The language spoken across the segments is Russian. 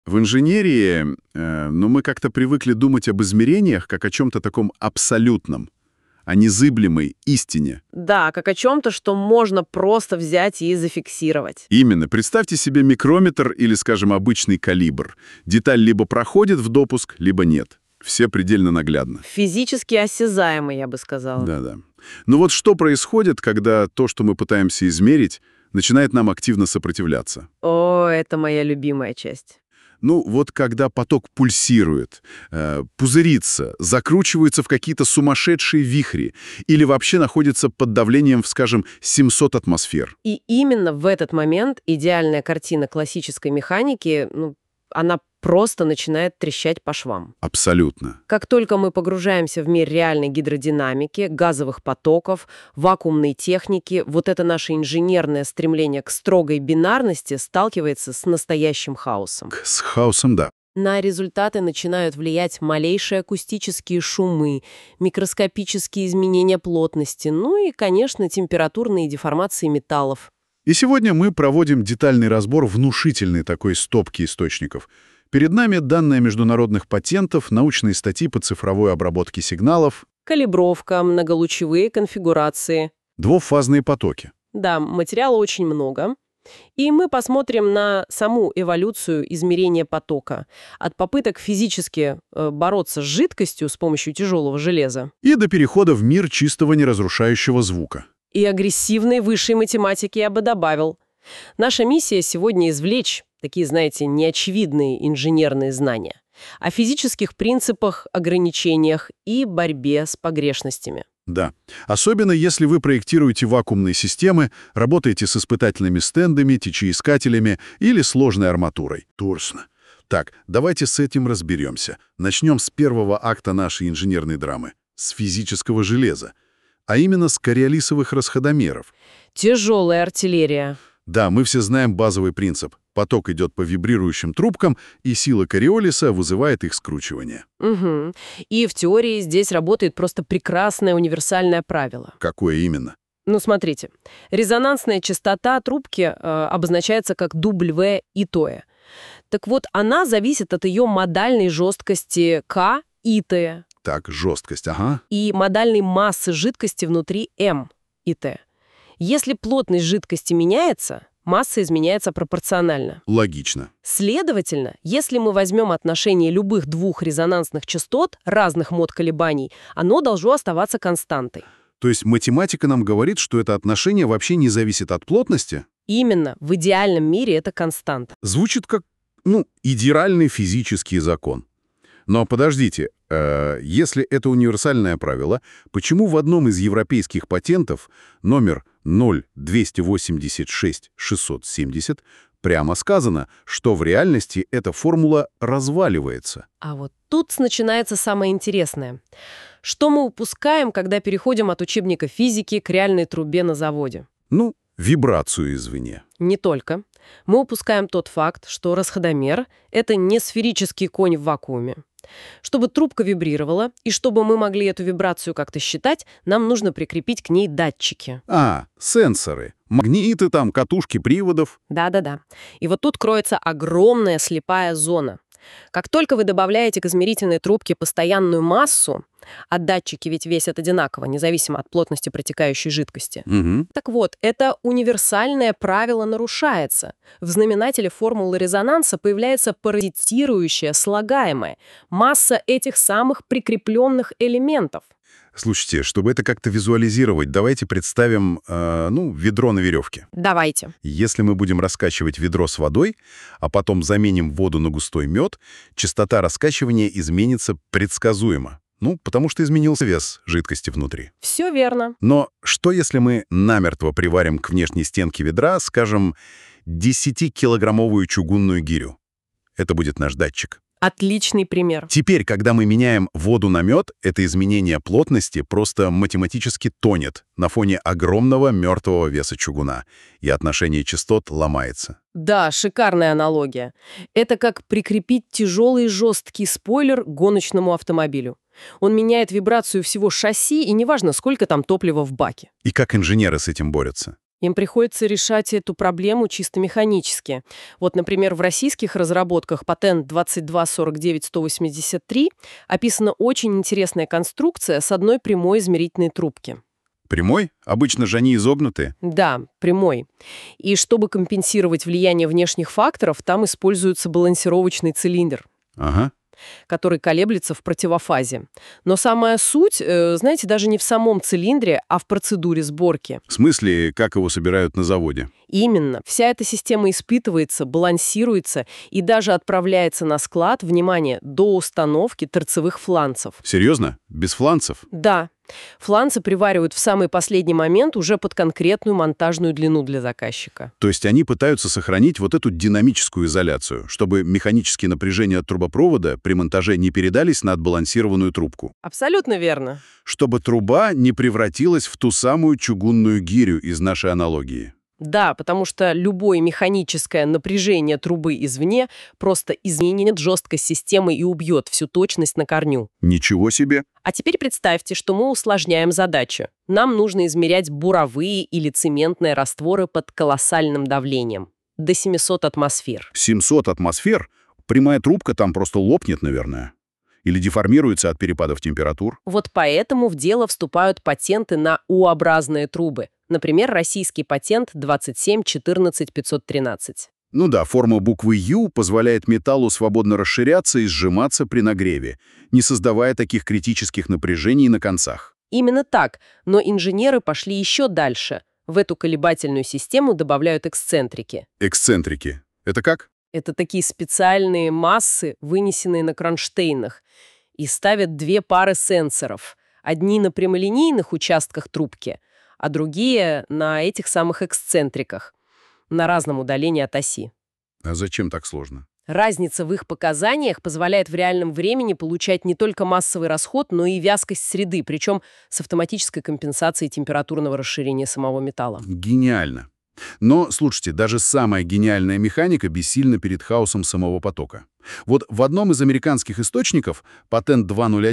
В инженерии, мы как-то привыкли думать об измерениях как о чем-то таком абсолютном, о незыблемой истине. Да, как о чем-то, что можно просто взять и зафиксировать. Именно. Представьте себе микрометр или, скажем, обычный калибр. Деталь либо проходит в допуск, либо нет. Все предельно наглядно. Физически осязаемый, я бы сказала. Да-да. Но вот что происходит, когда то, что мы пытаемся измерить, начинает нам активно сопротивляться? О, это моя любимая часть. Вот когда поток пульсирует, пузырится, закручивается в какие-то сумасшедшие вихри или вообще находится под давлением, скажем, 700 атмосфер. И именно в этот момент идеальная картина классической механики, она просто начинает трещать по швам. Абсолютно. Как только мы погружаемся в мир реальной гидродинамики, газовых потоков, вакуумной техники, вот это наше инженерное стремление к строгой бинарности сталкивается с настоящим хаосом. С хаосом, да. На результаты начинают влиять малейшие акустические шумы, микроскопические изменения плотности, и, конечно, температурные деформации металлов. И сегодня мы проводим детальный разбор внушительной такой стопки источников. Перед нами данные международных патентов, научные статьи по цифровой обработке сигналов. Калибровка, многолучевые конфигурации. Двухфазные потоки. Да, материала очень много. И мы посмотрим на саму эволюцию измерения потока. От попыток физически бороться с жидкостью с помощью тяжелого железа. И до перехода в мир чистого неразрушающего звука. И агрессивной высшей математики я бы добавил. Наша миссия сегодня извлечь такие, знаете, неочевидные инженерные знания о физических принципах, ограничениях и борьбе с погрешностями. Да. Особенно если вы проектируете вакуумные системы, работаете с испытательными стендами, течеискателями или сложной арматурой. Точно. Так, давайте с этим разберемся. Начнем с первого акта нашей инженерной драмы. С физического железа. А именно с кориолисовых расходомеров. Тяжелая артиллерия. Да, мы все знаем базовый принцип. Поток идет по вибрирующим трубкам, и сила кориолиса вызывает их скручивание. Угу. И в теории здесь работает просто прекрасное универсальное правило. Какое именно? Смотрите. Резонансная частота трубки обозначается как W и T. Так вот, она зависит от ее модальной жесткости К и Т. Так, жесткость, ага. И модальной массы жидкости внутри М и Т. Если плотность жидкости меняется, масса изменяется пропорционально. Логично. Следовательно, если мы возьмем отношение любых двух резонансных частот, разных мод колебаний, оно должно оставаться константой. То есть математика нам говорит, что это отношение вообще не зависит от плотности? Именно, в идеальном мире это константа. Звучит как, идеальный физический закон. Но подождите, если это универсальное правило, почему в одном из европейских патентов номер 0286670 прямо сказано, что в реальности эта формула разваливается? А вот тут начинается самое интересное. Что мы упускаем, когда переходим от учебника физики к реальной трубе на заводе? Вибрацию извне. Не только. Мы упускаем тот факт, что расходомер — это не сферический конь в вакууме. Чтобы трубка вибрировала, и чтобы мы могли эту вибрацию как-то считать, нам нужно прикрепить к ней датчики. Сенсоры. Магниты там, катушки приводов. Да-да-да. И вот тут кроется огромная слепая зона. Как только вы добавляете к измерительной трубке постоянную массу, а датчики ведь весят одинаково, независимо от плотности протекающей жидкости. Угу. Так вот, это универсальное правило нарушается. В знаменателе формулы резонанса появляется паразитирующая, слагаемая масса этих самых прикрепленных элементов. Слушайте, чтобы это как-то визуализировать, давайте представим, ведро на веревке. Давайте. Если мы будем раскачивать ведро с водой, а потом заменим воду на густой мед, частота раскачивания изменится предсказуемо. Потому что изменился вес жидкости внутри. Все верно. Но что, если мы намертво приварим к внешней стенке ведра, скажем, 10-килограммовую чугунную гирю? Это будет наш датчик. Отличный пример. Теперь, когда мы меняем воду на мед, это изменение плотности просто математически тонет на фоне огромного мертвого веса чугуна, и отношение частот ломается. Да, шикарная аналогия. Это как прикрепить тяжелый жесткий спойлер к гоночному автомобилю. Он меняет вибрацию всего шасси, и неважно, сколько там топлива в баке. И как инженеры с этим борются? Им приходится решать эту проблему чисто механически. Вот, например, в российских разработках патент 2249183 описана очень интересная конструкция с одной прямой измерительной трубки. Прямой? Обычно же они изогнутые. Да, прямой. И чтобы компенсировать влияние внешних факторов, там используется балансировочный цилиндр, Ага. который колеблется в противофазе. Но самая суть, знаете, даже не в самом цилиндре, а в процедуре сборки. В смысле, как его собирают на заводе? Именно. Вся эта система испытывается, балансируется и даже отправляется на склад, внимание, до установки торцевых фланцев. Серьезно? Без фланцев? Да. Фланцы приваривают в самый последний момент уже под конкретную монтажную длину для заказчика. То есть они пытаются сохранить вот эту динамическую изоляцию, чтобы механические напряжения от трубопровода при монтаже не передались на отбалансированную трубку. Абсолютно верно. Чтобы труба не превратилась в ту самую чугунную гирю из нашей аналогии. Да, потому что любое механическое напряжение трубы извне просто изменит жесткость системы и убьет всю точность на корню. Ничего себе! А теперь представьте, что мы усложняем задачу. Нам нужно измерять буровые или цементные растворы под колоссальным давлением. До 700 атмосфер. 700 атмосфер? Прямая трубка там просто лопнет, наверное. Или деформируется от перепадов температур. Вот поэтому в дело вступают патенты на U-образные трубы. Например, российский патент 2714513. Ну да, форма буквы «Ю» позволяет металлу свободно расширяться и сжиматься при нагреве, не создавая таких критических напряжений на концах. Именно так, но инженеры пошли еще дальше. В эту колебательную систему добавляют эксцентрики. Эксцентрики. Это как? Это такие специальные массы, вынесенные на кронштейнах, и ставят две пары сенсоров. Одни на прямолинейных участках трубки, а другие на этих самых эксцентриках, на разном удалении от оси. А зачем так сложно? Разница в их показаниях позволяет в реальном времени получать не только массовый расход, но и вязкость среды, причем с автоматической компенсацией температурного расширения самого металла. Гениально. Но, слушайте, даже самая гениальная механика бессильна перед хаосом самого потока. Вот в одном из американских источников, патент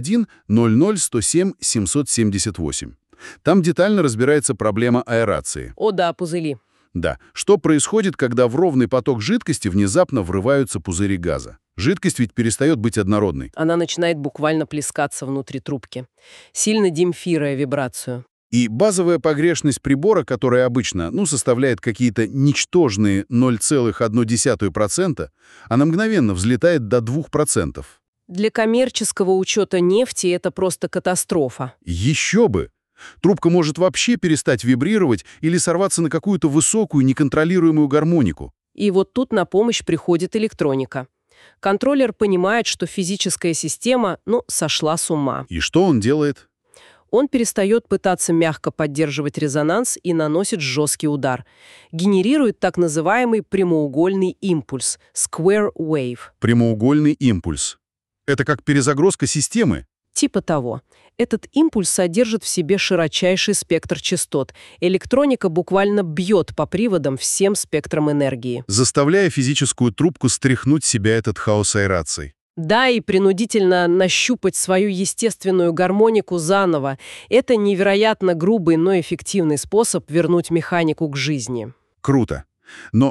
201-00-107-778, там детально разбирается проблема аэрации. О да, пузыри. Да, что происходит, когда в ровный поток жидкости внезапно врываются пузыри газа? Жидкость ведь перестает быть однородной. Она начинает буквально плескаться внутри трубки, сильно демпфируя вибрацию. И базовая погрешность прибора, которая обычно, составляет какие-то ничтожные 0,1%, она мгновенно взлетает до 2%. Для коммерческого учета нефти это просто катастрофа. Еще бы! Трубка может вообще перестать вибрировать или сорваться на какую-то высокую неконтролируемую гармонику. И вот тут на помощь приходит электроника. Контроллер понимает, что физическая система, сошла с ума. И что он делает? Он перестает пытаться мягко поддерживать резонанс и наносит жесткий удар. Генерирует так называемый прямоугольный импульс – square wave. Прямоугольный импульс. Это как перезагрузка системы? Типа того. Этот импульс содержит в себе широчайший спектр частот. Электроника буквально бьет по приводам всем спектром энергии. Заставляя физическую трубку стряхнуть с себя этот хаос аэрации. Да, и принудительно нащупать свою естественную гармонику заново. Это невероятно грубый, но эффективный способ вернуть механику к жизни. Круто. Но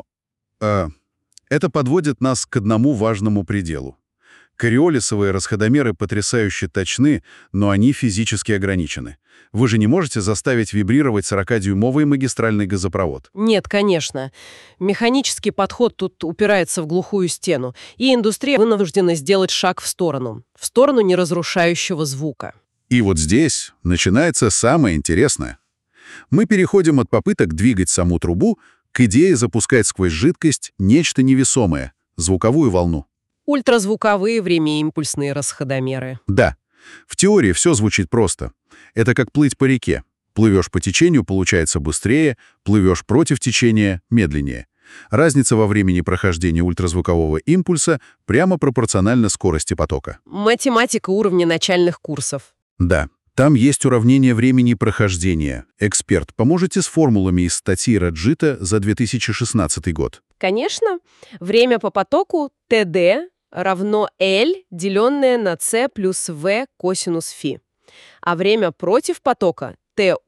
это подводит нас к одному важному пределу. Кориолисовые расходомеры потрясающе точны, но они физически ограничены. Вы же не можете заставить вибрировать 40-дюймовый магистральный газопровод. Нет, конечно. Механический подход тут упирается в глухую стену, и индустрия вынуждена сделать шаг в сторону неразрушающего звука. И вот здесь начинается самое интересное. Мы переходим от попыток двигать саму трубу к идее запускать сквозь жидкость нечто невесомое — звуковую волну. Ультразвуковые времяимпульсные расходомеры. Да, в теории все звучит просто. Это как плыть по реке. Плывешь по течению, получается быстрее, плывешь против течения — медленнее. Разница во времени прохождения ультразвукового импульса прямо пропорциональна скорости потока. Математика уровня начальных курсов. Да, там есть уравнение времени прохождения. Эксперт, поможете с формулами из статьи Раджита за 2016 год? Конечно, время по потоку ТД равно L, деленное на C плюс V косинус φ. А время против потока ТУ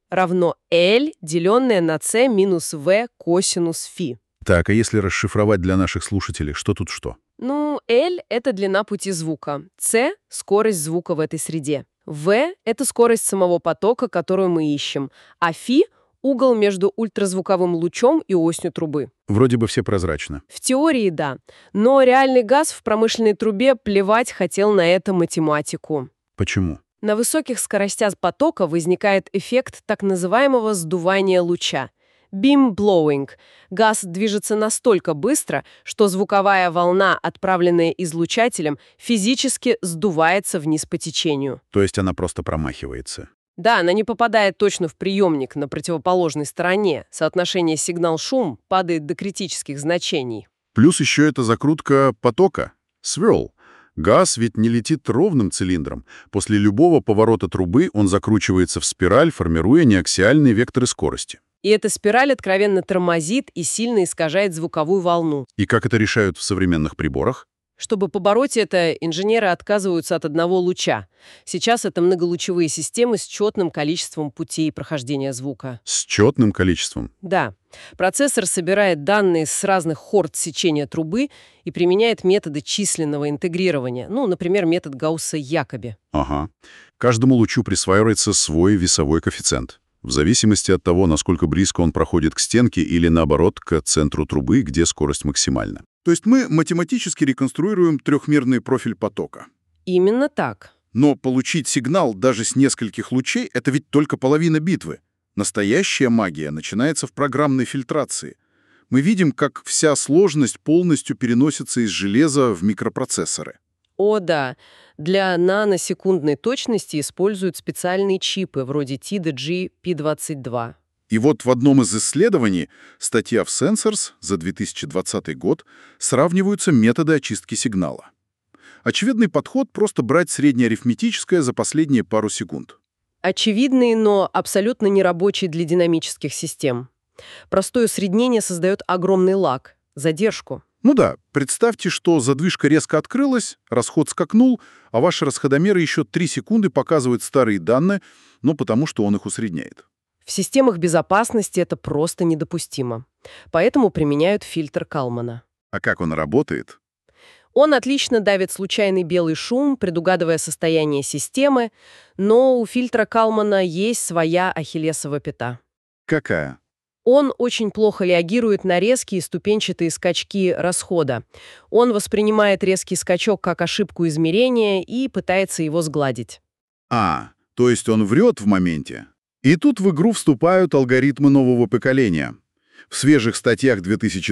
равно L, деленное на C минус V косинус φ. Так, а если расшифровать для наших слушателей, что тут что? Ну, L — это длина пути звука, C — скорость звука в этой среде, V — это скорость самого потока, которую мы ищем, а φ — угол между ультразвуковым лучом и осью трубы. Вроде бы все прозрачно. В теории, да, но реальный газ в промышленной трубе плевать хотел на это математику. Почему? На высоких скоростях потока возникает эффект так называемого сдувания луча. Beam blowing. Газ движется настолько быстро, что звуковая волна, отправленная излучателем, физически сдувается вниз по течению. То есть она просто промахивается. Да, она не попадает точно в приемник на противоположной стороне. Соотношение сигнал-шум падает до критических значений. Плюс еще это закрутка потока. Swirl. Газ ведь не летит ровным цилиндром. После любого поворота трубы он закручивается в спираль, формируя неаксиальные векторы скорости. И эта спираль откровенно тормозит и сильно искажает звуковую волну. И как это решают в современных приборах? Чтобы побороть это, инженеры отказываются от одного луча. Сейчас это многолучевые системы с четным количеством путей прохождения звука. С четным количеством. Да. Процессор собирает данные с разных хорд сечения трубы и применяет методы численного интегрирования, например, метод Гаусса-Якоби. Ага. Каждому лучу присваивается свой весовой коэффициент. В зависимости от того, насколько близко он проходит к стенке или, наоборот, к центру трубы, где скорость максимальна. То есть мы математически реконструируем трехмерный профиль потока. Именно так. Но получить сигнал даже с нескольких лучей — это ведь только половина битвы. Настоящая магия начинается в программной фильтрации. Мы видим, как вся сложность полностью переносится из железа в микропроцессоры. О, да. Для наносекундной точности используют специальные чипы вроде TDG P22. И вот в одном из исследований, статья в Sensors за 2020 год, сравниваются методы очистки сигнала. Очевидный подход — просто брать среднеарифметическое за последние пару секунд. Очевидный, но абсолютно нерабочий для динамических систем. Простое усреднение создает огромный лаг, задержку. Ну да, представьте, что задвижка резко открылась, расход скакнул, а ваш расходомер еще 3 секунды показывает старые данные, но потому что он их усредняет. В системах безопасности это просто недопустимо. Поэтому применяют фильтр Калмана. А как он работает? Он отлично давит случайный белый шум, предугадывая состояние системы, но у фильтра Калмана есть своя ахиллесова пята. Какая? Он очень плохо реагирует на резкие ступенчатые скачки расхода. Он воспринимает резкий скачок как ошибку измерения и пытается его сгладить. То есть он врет в моменте? И тут в игру вступают алгоритмы нового поколения. В свежих статьях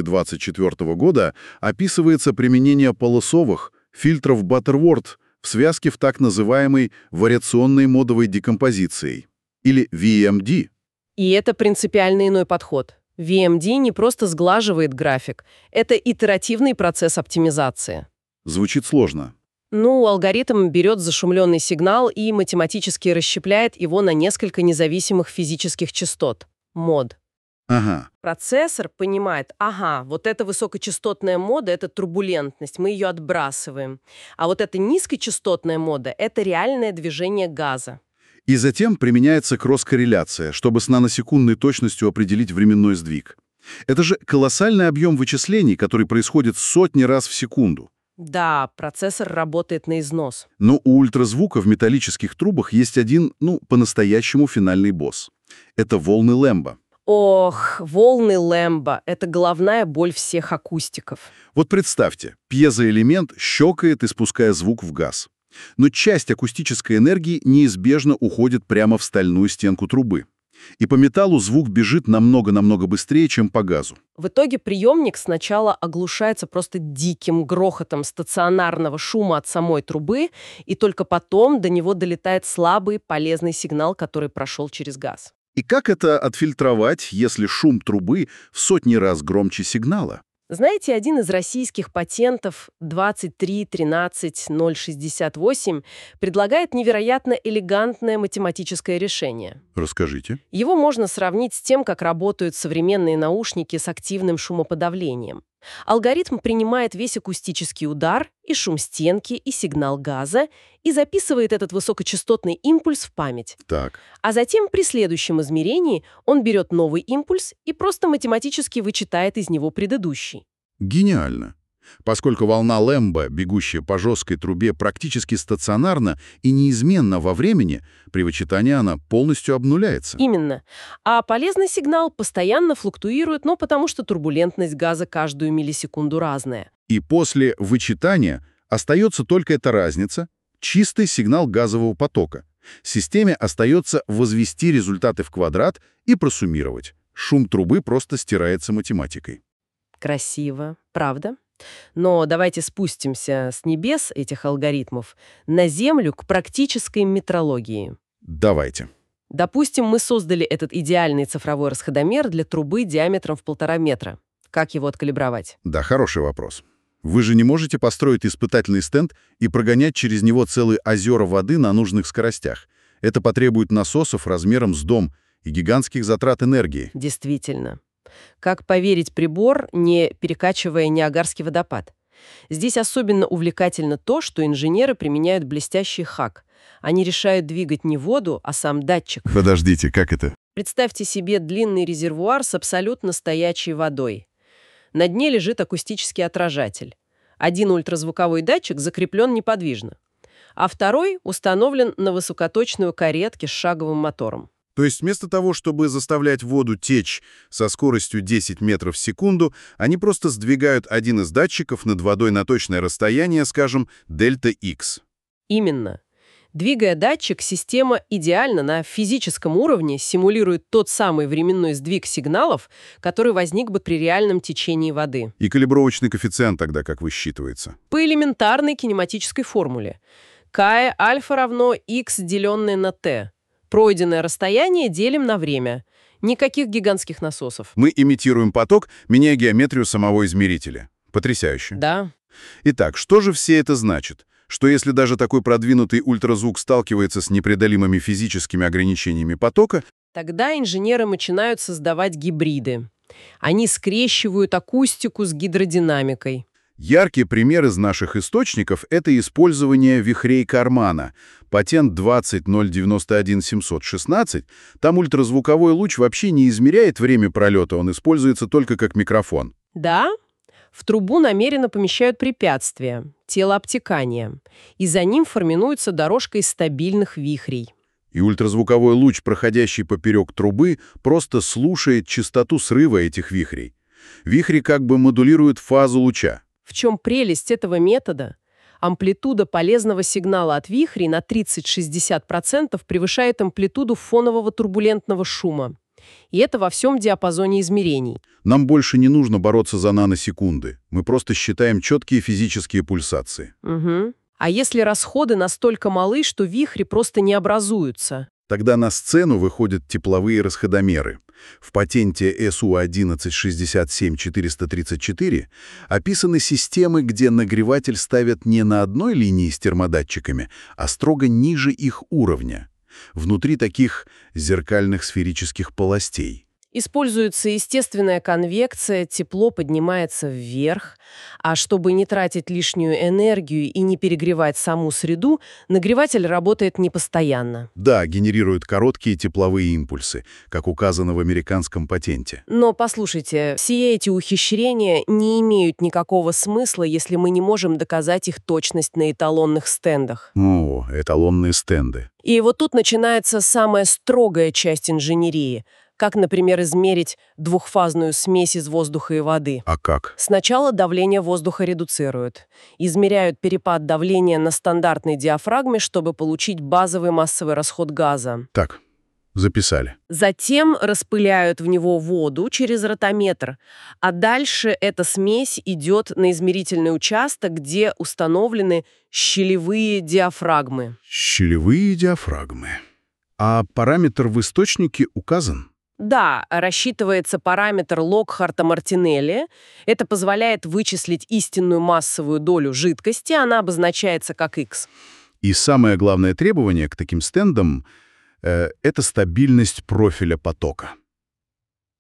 2024 года описывается применение полосовых фильтров Butterworth в связке в так называемой вариационной модовой декомпозицией, или VMD. И это принципиально иной подход. VMD не просто сглаживает график, это итеративный процесс оптимизации. Звучит сложно. Алгоритм берет зашумленный сигнал и математически расщепляет его на несколько независимых физических частот – мод. Ага. Процессор понимает, вот эта высокочастотная мода – это турбулентность, мы ее отбрасываем. А вот эта низкочастотная мода – это реальное движение газа. И затем применяется кросс-корреляция, чтобы с наносекундной точностью определить временной сдвиг. Это же колоссальный объем вычислений, который происходит сотни раз в секунду. Да, процессор работает на износ. Но у ультразвука в металлических трубах есть один, по-настоящему финальный босс. Это волны Лэмбо. Ох, волны Лэмбо – это головная боль всех акустиков. Вот представьте, пьезоэлемент щелкает, испуская звук в газ. Но часть акустической энергии неизбежно уходит прямо в стальную стенку трубы. И по металлу звук бежит намного-намного быстрее, чем по газу. В итоге приемник сначала оглушается просто диким грохотом стационарного шума от самой трубы, и только потом до него долетает слабый полезный сигнал, который прошел через газ. И как это отфильтровать, если шум трубы в сотни раз громче сигнала? Знаете, один из российских патентов 2313068 предлагает невероятно элегантное математическое решение. Расскажите. Его можно сравнить с тем, как работают современные наушники с активным шумоподавлением. Алгоритм принимает весь акустический удар, и шум стенки, и сигнал газа, и записывает этот высокочастотный импульс в память. Так. А затем при следующем измерении он берет новый импульс и просто математически вычитает из него предыдущий. Гениально. Поскольку волна Лэмбо, бегущая по жесткой трубе, практически стационарна и неизменна во времени, при вычитании она полностью обнуляется. Именно. А полезный сигнал постоянно флуктуирует, но потому что турбулентность газа каждую миллисекунду разная. И после вычитания остается только эта разница, чистый сигнал газового потока. Системе остается возвести результаты в квадрат и просуммировать. Шум трубы просто стирается математикой. Красиво, правда? Но давайте спустимся с небес этих алгоритмов на Землю к практической метрологии. Давайте. Допустим, мы создали этот идеальный цифровой расходомер для трубы диаметром в 1,5 метра. Как его откалибровать? Да, хороший вопрос. Вы же не можете построить испытательный стенд и прогонять через него целые озера воды на нужных скоростях. Это потребует насосов размером с дом и гигантских затрат энергии. Действительно. Как поверить прибор, не перекачивая Ниагарский водопад? Здесь особенно увлекательно то, что инженеры применяют блестящий хак. Они решают двигать не воду, а сам датчик. Подождите, как это? Представьте себе длинный резервуар с абсолютно стоячей водой. На дне лежит акустический отражатель. Один ультразвуковой датчик закреплен неподвижно, а второй установлен на высокоточную каретке с шаговым мотором. То есть вместо того, чтобы заставлять воду течь со скоростью 10 метров в секунду, они просто сдвигают один из датчиков над водой на точное расстояние, скажем, дельта X. Именно. Двигая датчик, система идеально на физическом уровне симулирует тот самый временной сдвиг сигналов, который возник бы при реальном течении воды. И калибровочный коэффициент тогда как высчитывается? По элементарной кинематической формуле. K альфа равно x, деленное на t. Пройденное расстояние делим на время. Никаких гигантских насосов. Мы имитируем поток, меняя геометрию самого измерителя. Потрясающе. Да. Итак, что же все это значит? Что если даже такой продвинутый ультразвук сталкивается с непреодолимыми физическими ограничениями потока, Тогда инженеры начинают создавать гибриды. Они скрещивают акустику с гидродинамикой. яркий пример из наших источников — это использование вихрей Кармана. Патент 20.091.716. Там ультразвуковой луч вообще не измеряет время пролета, он используется только как микрофон. Да, в трубу намеренно помещают препятствие, тело обтекания, и за ним формируется дорожка из стабильных вихрей. И ультразвуковой луч, проходящий поперек трубы, просто слушает частоту срыва этих вихрей. Вихри как бы модулируют фазу луча. В чем прелесть этого метода? Амплитуда полезного сигнала от вихрей на 30-60% превышает амплитуду фонового турбулентного шума. И это во всем диапазоне измерений. Нам больше не нужно бороться за наносекунды. Мы просто считаем четкие физические пульсации. Угу. А если расходы настолько малы, что вихри просто не образуются? Тогда на сцену выходят тепловые расходомеры. В патенте SU-1167-434 описаны системы, где нагреватель ставят не на одной линии с термодатчиками, а строго ниже их уровня, внутри таких зеркальных сферических полостей. Используется естественная конвекция, тепло поднимается вверх, а чтобы не тратить лишнюю энергию и не перегревать саму среду, нагреватель работает непостоянно. Да, генерируют короткие тепловые импульсы, как указано в американском патенте. Но послушайте, все эти ухищрения не имеют никакого смысла, если мы не можем доказать их точность на эталонных стендах. О, эталонные стенды. И вот тут начинается самая строгая часть инженерии. Как, например, измерить двухфазную смесь из воздуха и воды. А как? Сначала давление воздуха редуцируют. Измеряют перепад давления на стандартной диафрагме, чтобы получить базовый массовый расход газа. Так, записали. Затем распыляют в него воду через ротометр, а дальше эта смесь идет на измерительный участок, где установлены щелевые диафрагмы. Щелевые диафрагмы. А параметр в источнике указан? Да, рассчитывается параметр Локхарта-Мартинелли. Это позволяет вычислить истинную массовую долю жидкости, она обозначается как X. И самое главное требование к таким стендам — это стабильность профиля потока.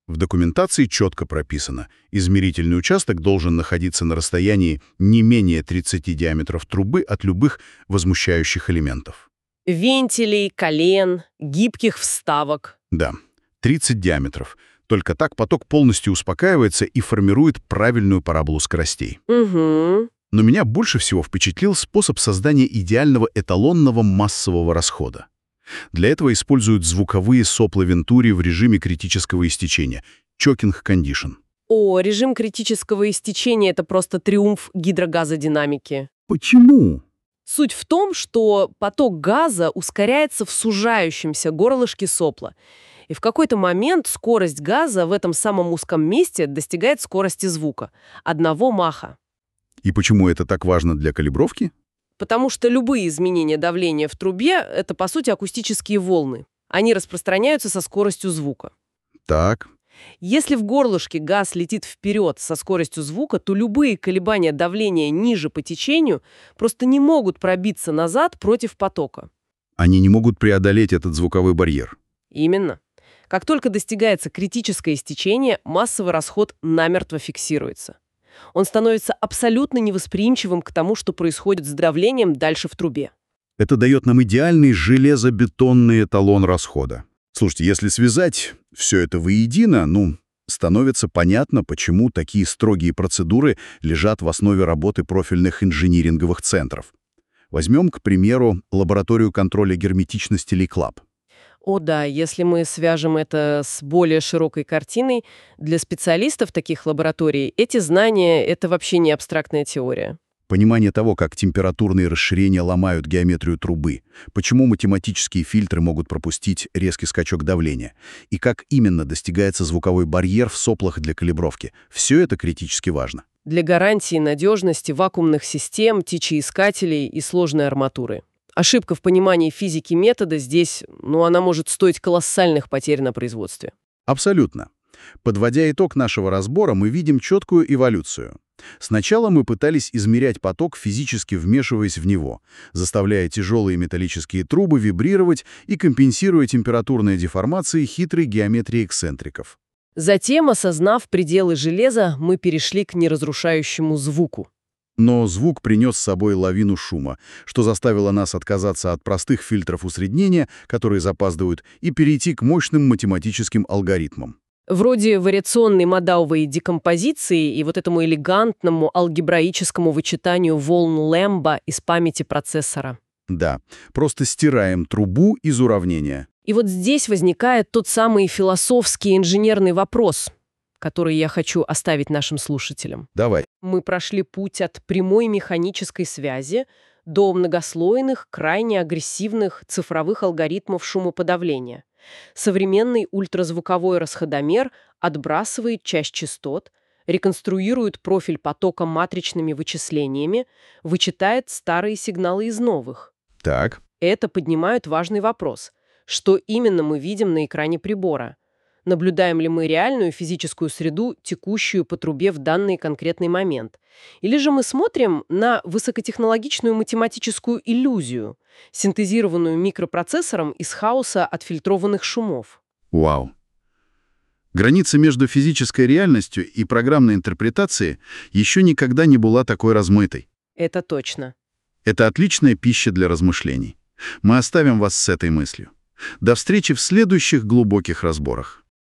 В документации четко прописано, измерительный участок должен находиться на расстоянии не менее 30 диаметров трубы от любых возмущающих элементов. Вентилей, колен, гибких вставок. Да, 30 диаметров. Только так поток полностью успокаивается и формирует правильную параболу скоростей. Угу. Но меня больше всего впечатлил способ создания идеального эталонного массового расхода. Для этого используют звуковые сопла Вентури в режиме критического истечения – choking condition. О, режим критического истечения – это просто триумф гидрогазодинамики. Почему? Суть в том, что поток газа ускоряется в сужающемся горлышке сопла. И в какой-то момент скорость газа в этом самом узком месте достигает скорости звука – 1 маха. И почему это так важно для калибровки? Потому что любые изменения давления в трубе – это, по сути, акустические волны. Они распространяются со скоростью звука. Так. Если в горлышке газ летит вперед со скоростью звука, то любые колебания давления ниже по течению просто не могут пробиться назад против потока. Они не могут преодолеть этот звуковой барьер. Именно. Как только достигается критическое истечение, массовый расход намертво фиксируется. Он становится абсолютно невосприимчивым к тому, что происходит с давлением дальше в трубе. Это дает нам идеальный железобетонный эталон расхода. Слушайте, если связать все это воедино, становится понятно, почему такие строгие процедуры лежат в основе работы профильных инжиниринговых центров. Возьмем, к примеру, лабораторию контроля герметичности Ли-Клаб. О да, если мы свяжем это с более широкой картиной, для специалистов таких лабораторий эти знания – это вообще не абстрактная теория. Понимание того, как температурные расширения ломают геометрию трубы, почему математические фильтры могут пропустить резкий скачок давления, и как именно достигается звуковой барьер в соплах для калибровки – все это критически важно. Для гарантии надежности вакуумных систем, течеискателей и сложной арматуры. Ошибка в понимании физики метода здесь, она может стоить колоссальных потерь на производстве. Абсолютно. Подводя итог нашего разбора, мы видим четкую эволюцию. Сначала мы пытались измерять поток, физически вмешиваясь в него, заставляя тяжелые металлические трубы вибрировать и компенсируя температурные деформации хитрой геометрии эксцентриков. Затем, осознав пределы железа, мы перешли к неразрушающему звуку. Но звук принес с собой лавину шума, что заставило нас отказаться от простых фильтров усреднения, которые запаздывают, и перейти к мощным математическим алгоритмам. Вроде вариационной модауовой декомпозиции и вот этому элегантному алгебраическому вычитанию волн Лэмбо из памяти процессора. Да, просто стираем трубу из уравнения. И вот здесь возникает тот самый философский инженерный вопрос, который я хочу оставить нашим слушателям. Давай. Мы прошли путь от прямой механической связи до многослойных, крайне агрессивных цифровых алгоритмов шумоподавления. Современный ультразвуковой расходомер отбрасывает часть частот, реконструирует профиль потока матричными вычислениями, вычитает старые сигналы из новых. Так. Это поднимает важный вопрос. Что именно мы видим на экране прибора? Наблюдаем ли мы реальную физическую среду, текущую по трубе в данный конкретный момент? Или же мы смотрим на высокотехнологичную математическую иллюзию, синтезированную микропроцессором из хаоса отфильтрованных шумов? Вау. Граница между физической реальностью и программной интерпретацией еще никогда не была такой размытой. Это точно. Это отличная пища для размышлений. Мы оставим вас с этой мыслью. До встречи в следующих глубоких разборах.